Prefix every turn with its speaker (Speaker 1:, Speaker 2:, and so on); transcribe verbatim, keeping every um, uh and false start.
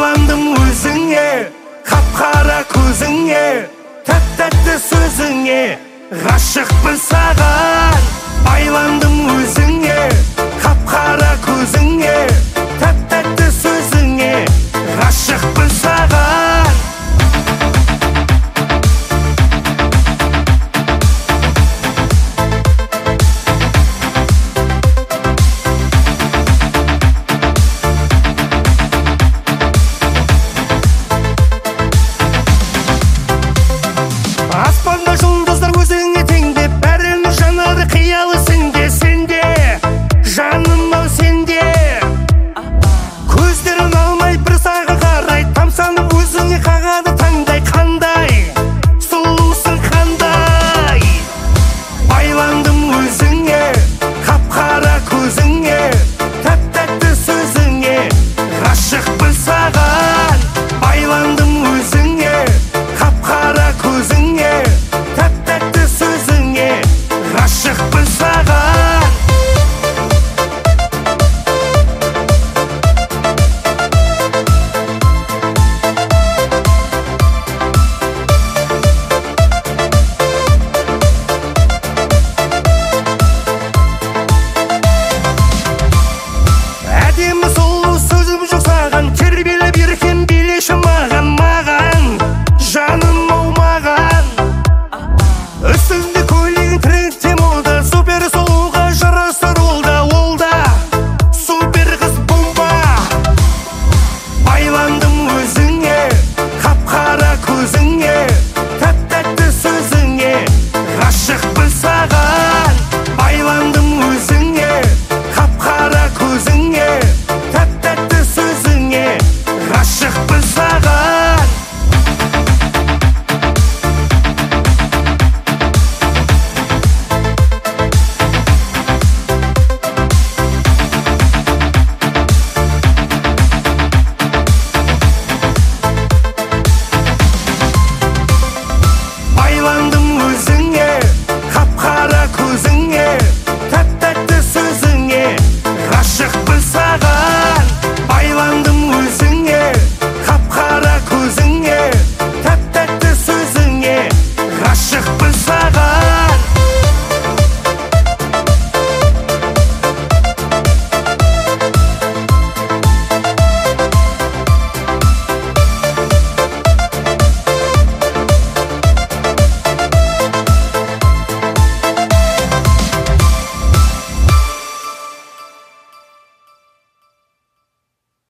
Speaker 1: Байландым өзіңе, қап-қара көзіңе, тәп-тәтті сөзіңе, ғашықпын саған. Байландым өзіңе, қап-қара көзіңе, тәп-тәтті сөзіңе, ғашықпын саған. Аспанда жұлдыздар өзіңе теңдеп, бәрінің жанады қиялы сенде, сенде жаным ау сенде. Көздерін алмай бір саған қарай, тамсанып өзіңе қағады таңдай. Қандай сұлусың, қандай. Байландым өзіңе, қап-қара көзіңе, тәп-тәтті сөзіңе, ғашықпын саған. Байландым өзіңе, қап-қара көзіңе, тәп-тәтті сөзіңе, ғашықпын саған. Әдемі сұлу сөзім жоқ саған, тербеліп еркем билеші маған, маған жаным ау маған. Үстінде көйлегін трендте молда, супер сұлуға жарасар ол да, ол да супер қыз бомба. Байландым өзіңе, қап-қара көзіңе, тәп-тәтті сөзіңе, ғашықпын саған. Байландым өзіңе, қап-қара көзіңе, тәп-тәтті сөзіңе, ғашықпын саған. Байландым өзіңе, қап-қара көзіңе, тәп-тәтті сөзіңе, ғашықпын саған. Байландым өзіңе, қап-қара көзіңе, тәп-тәтті сөзіңе, ғашықпын саған.